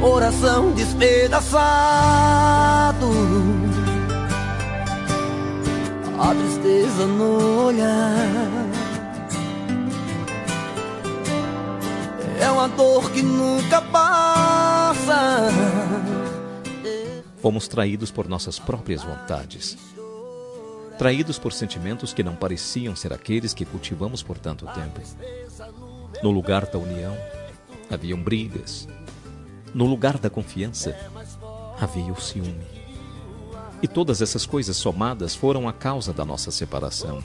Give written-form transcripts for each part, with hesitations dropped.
coração despedaçado, a tristeza no olhar. É uma dor que nunca passa. Fomos traídos por nossas próprias vontades, traídos por sentimentos que não pareciam ser aqueles que cultivamos por tanto tempo. No lugar da união, haviam brigas. No lugar da confiança, havia o ciúme. E todas essas coisas somadas foram a causa da nossa separação.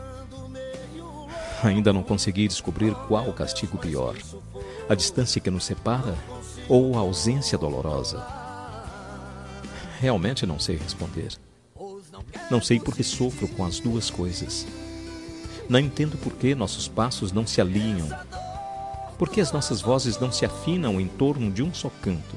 Ainda não consegui descobrir qual o castigo pior: a distância que nos separa ou a ausência dolorosa. Realmente não sei responder. Não sei por que sofro com as duas coisas. Não entendo por que nossos passos não se alinham. Por que as nossas vozes não se afinam em torno de um só canto?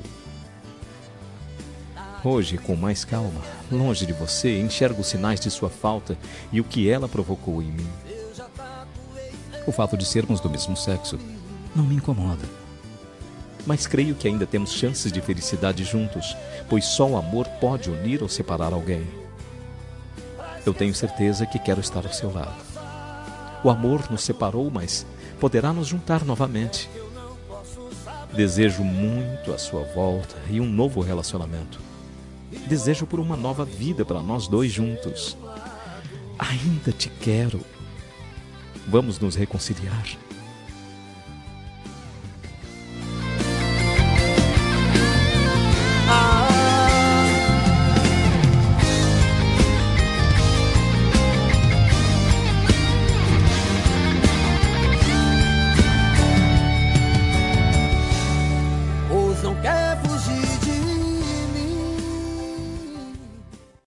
Hoje, com mais calma, longe de você, enxergo os sinais de sua falta e o que ela provocou em mim. O fato de sermos do mesmo sexo não me incomoda. Mas creio que ainda temos chances de felicidade juntos, pois só o amor pode unir ou separar alguém. Eu tenho certeza que quero estar ao seu lado. O amor nos separou, mas poderá nos juntar novamente. Desejo muito a sua volta e um novo relacionamento. Desejo por uma nova vida para nós dois juntos. Ainda te quero. Vamos nos reconciliar.